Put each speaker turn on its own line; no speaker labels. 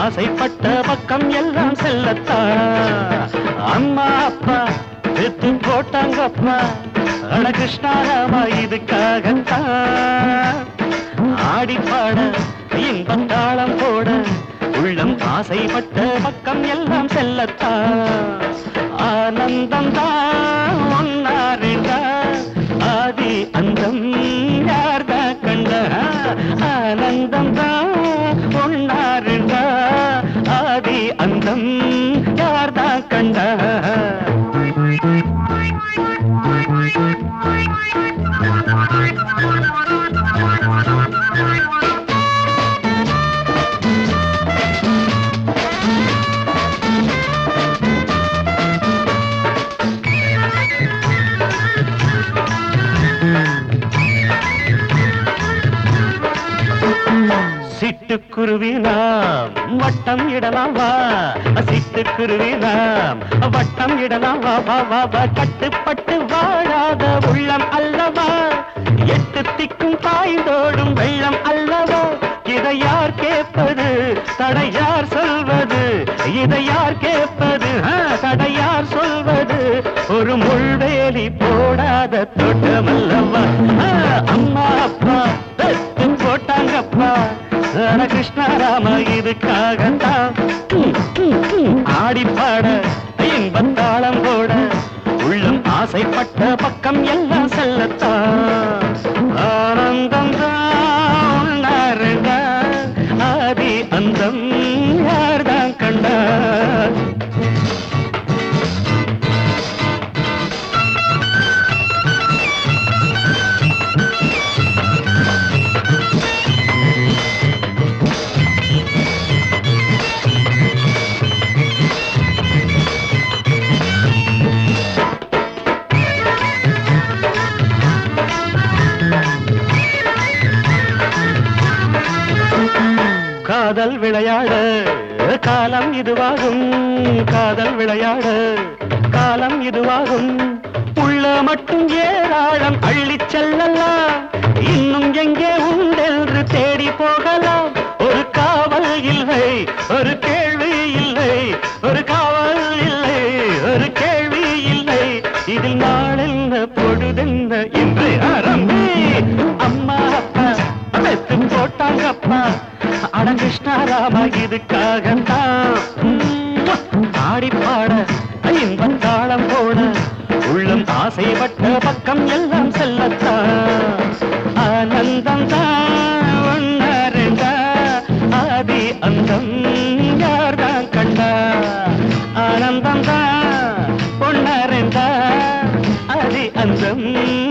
ஆசைப்பட்ட பக்கம் எல்லாம் செல்லத்தான். அம்மா அப்பா வித்து போட்டாங்கப்பா, அட கிருஷ்ணாராமா இதுக்காகத்தான். ஆடிப்பாட இன்பத்தாளம் போட உள்ளம் ஆசைப்பட்ட பக்கம் எல்லாம் செல்லத்தான். ஆனந்தம் தான் ஒன்னாரிடா, ஆதி அந்தம் யார்தான் கண்ட. ஆனந்தம் தான் ஒன்னாரிடா, ஆதி அந்தம் யார்தான் கண்ட. சிட்டுக்குருவி நாம் வட்டம் இடலாம் வா, சிட்டுக்குருவி நாம் வட்டம் இடலாம் வா வா வா வா. கட்டுப்பட்டு வாழாத உள்ளம் அல்லவா, எட்டு திக்கும் பாய்ந்தோடும் வெள்ளம் அல்லவா. இதை யார் கேட்பது, தடையார் சொல்வது, இதை யார் கேட்பது, தடையார் சொல்வது. ஒரு முள்வேலி போடாத தோட்டமல்லவா. அம்மா அப்பா வெத்து போட்டாங்கப்பா, கிருஷ்ணாராம இதுக்காகத்தான். ஆடிப்பாட இன்பத்தாளம் போட உள்ளம் ஆசைப்பட்ட பக்கம் எல்லாம் செல்லத்தான். ஆனந்தம் தான் ஆதி அந்தம் யார்தான் கண்டா. காதல் விளையாட காலம் இதுவாகும், காதல் விளையாட காலம் இதுவாகும். உள்ள மட்டும் ஏராளம் அள்ளிச் செல்லலாம், இன்னும் எங்கே உண்டென்று தேடி போகலாம். ஒரு காவல் இல்லை, ஒரு கேள்வி இல்லை, ஒரு காவல் இல்லை, ஒரு கேள்வி இல்லை. இதில் நாளென்ன பொழுதென்ன இன்று ஆரம்பி. அம்மா அப்பா வெத்து போட்டாங்கப்பா, அட கிருஷ்ணாராம இதுக்காகத்தான். ஆடிப்பாட இன்பத்தாளம் போட உள்ளம் ஆசைப்பட்ட பக்கம் எல்லாம் செல்லத்தான். ஆனந்தம் தான் ஒன்னாரெண்டா, ஆதி அந்தம் யார்தான் கண்டா. ஆனந்தம் தான் ஒன்னாரெண்டா, ஆதி அந்தம்